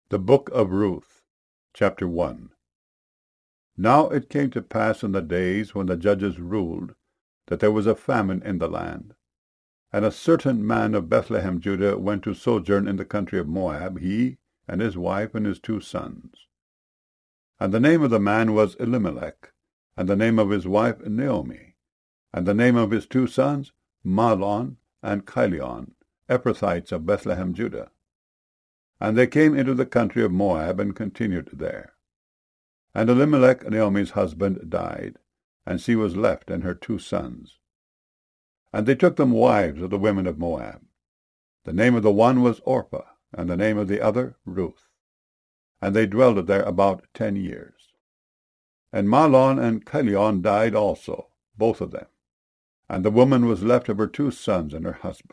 The Book of Ruth, Chapter 1. Now it came to pass in the days when the judges ruled, that there was a famine in the land. And a certain man of Bethlehem, Judah, went to sojourn in the country of Moab, he and his wife and his 2 sons. And the name of the man was Elimelech, and the name of his wife Naomi, and the name of his 2 sons Mahlon and Chilion, Ephrathites of Bethlehem, Judah. And they came into the country of Moab, and continued there. And Elimelech, Naomi's husband, died, and she was left and her 2 sons. And they took them wives of the women of Moab. The name of the one was Orpah, and the name of the other Ruth. And they dwelled there about 10 years. And Mahlon and Chilion died also, both of them. And the woman was left of her 2 sons and her husband.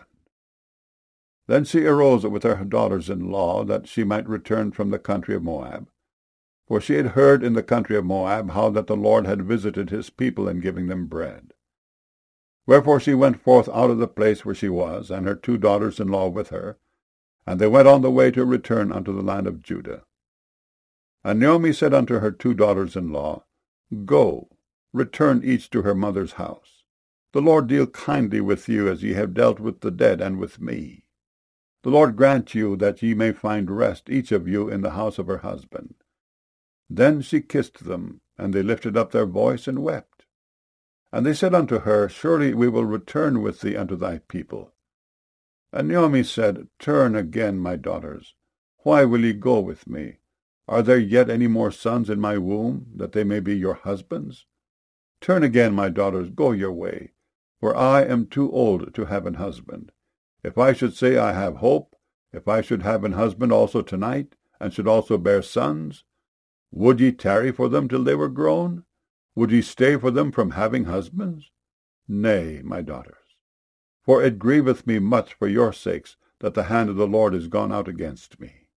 Then she arose with her daughters-in-law, that she might return from the country of Moab. For she had heard in the country of Moab how that the Lord had visited his people in giving them bread. Wherefore she went forth out of the place where she was, and her 2 daughters-in-law with her, and they went on the way to return unto the land of Judah. And Naomi said unto her 2 daughters-in-law, Go, return each to her mother's house. The Lord deal kindly with you, as ye have dealt with the dead and with me. The Lord grant you that ye may find rest, each of you, in the house of her husband. Then she kissed them, and they lifted up their voice and wept. And they said unto her, Surely we will return with thee unto thy people. And Naomi said, Turn again, my daughters. Why will ye go with me? Are there yet any more sons in my womb, that they may be your husbands? Turn again, my daughters, go your way, for I am too old to have an husband. If I should say I have hope, if I should have an husband also tonight, and should also bear sons, would ye tarry for them till they were grown? Would ye stay for them from having husbands? Nay, my daughters, for it grieveth me much for your sakes that the hand of the Lord is gone out against me.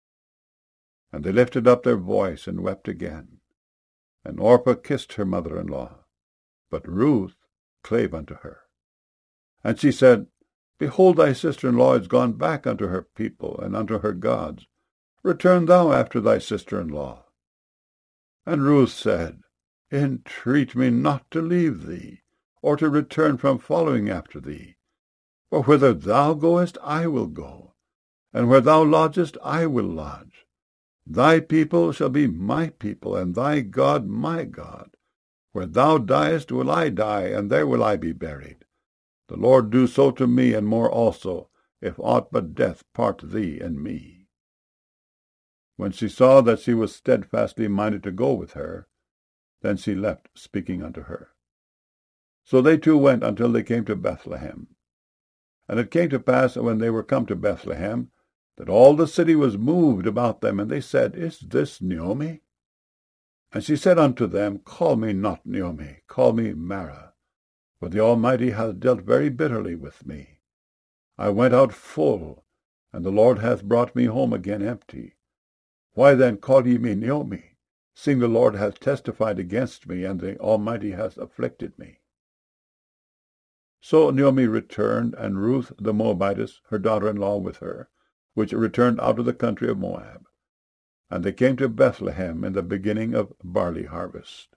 And they lifted up their voice and wept again. And Orpah kissed her mother-in-law, but Ruth clave unto her. And she said, Behold, thy sister-in-law is gone back unto her people and unto her gods. Return thou after thy sister-in-law. And Ruth said, Entreat me not to leave thee, or to return from following after thee. For whither thou goest, I will go, and where thou lodgest, I will lodge. Thy people shall be my people, and thy God my God. Where thou diest will I die, and there will I be buried. The Lord do so to me, and more also, if aught but death part thee and me. When she saw that she was steadfastly minded to go with her, then she left, speaking unto her. So they 2 went until they came to Bethlehem. And it came to pass, when they were come to Bethlehem, that all the city was moved about them, and they said, Is this Naomi? And she said unto them, Call me not Naomi, call me Mara, for the Almighty hath dealt very bitterly with me. I went out full, and the Lord hath brought me home again empty. Why then call ye me Naomi, seeing the Lord hath testified against me, and the Almighty hath afflicted me? So Naomi returned, and Ruth the Moabitess, her daughter-in-law, with her, which returned out of the country of Moab. And they came to Bethlehem in the beginning of barley harvest.